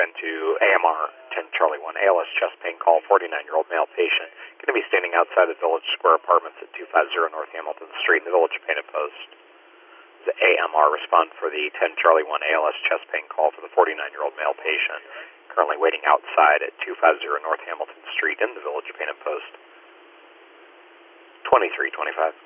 into AMR 10 Charlie 1 ALS chest pain call, 49-year-old male patient. Going to be standing outside the Village Square Apartments at 250 North Hamilton Street in the Village Painted Post. The AMR respond for the 10 Charlie 1 ALS chest pain call for the 49-year-old male patient. Currently waiting outside at 250 North Hamilton Street in the Village Painted Post. 2325.